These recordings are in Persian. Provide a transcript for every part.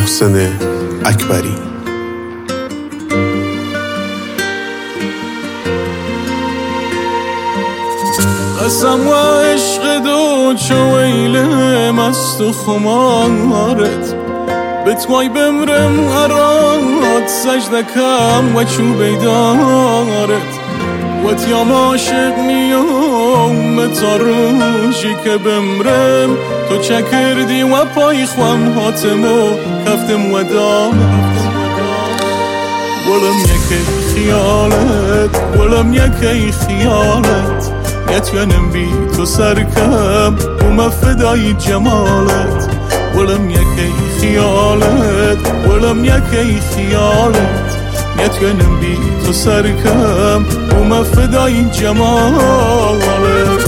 محسن اکبری. قسم و عشق دو چو ویل مست و خمارت بتوای بمرم هرات سجده کم و چو بیدارت و تیام عاشق نیام تا روشی که بمرم تو چه کردی و پای خوام هاتم و کفتم و دارت ولم یکی خیالت ولم یکی خیالت نتوانم بی تو سرکم و فدای جمالت ولم یکی خیالت ولم یکی خیالت نتوانم بی تو سرکم و فدای جمالت.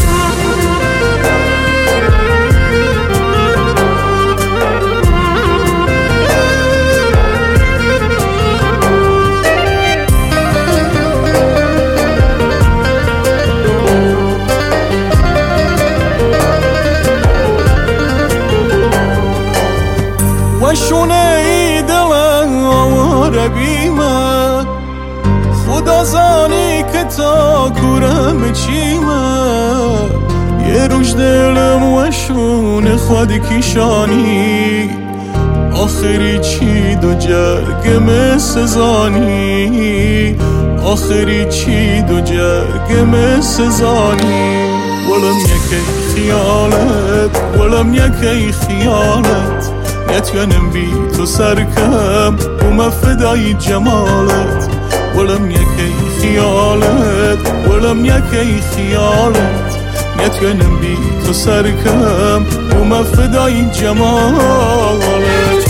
شونه ای دلم آواره بیمه خدا زانی که تا کورم چیمه یه روش دلم و شونه خود کیشانی آخری چی دو جرگم سزانی آخری چی دو جرگم سزانی ولم یکی خیالت ولم یکی خیالت نتوانم بی تو سرکم و فدای جمالت ولم یکی خیالت ولم یکی خیالت نتوانم بی تو سرکم و فدای جمالت.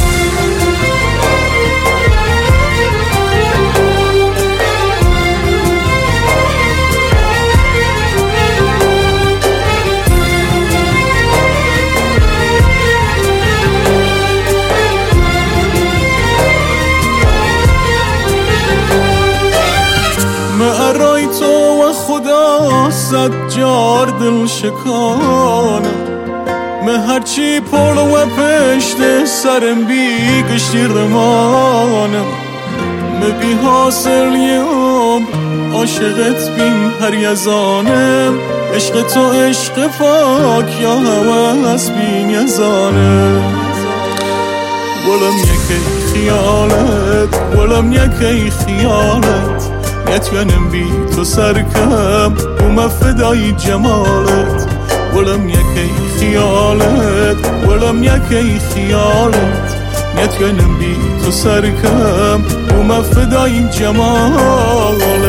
مهرای تو و خدا صد جار دل شکانم مهر چی پول و پشت سرم بی گشتی رمانم مبی حاصل یوم عاشقت بین هر یزانم عشق تو عشق پاک یا هوس بین یزانم ولم یکی خیالت ولم یکی خیالت نتوانم بی تو سرکم و فدای جمالت ولم یکی خیالت ولم یکی خیالت نتوانم بی تو سرکم و فدای جمالت.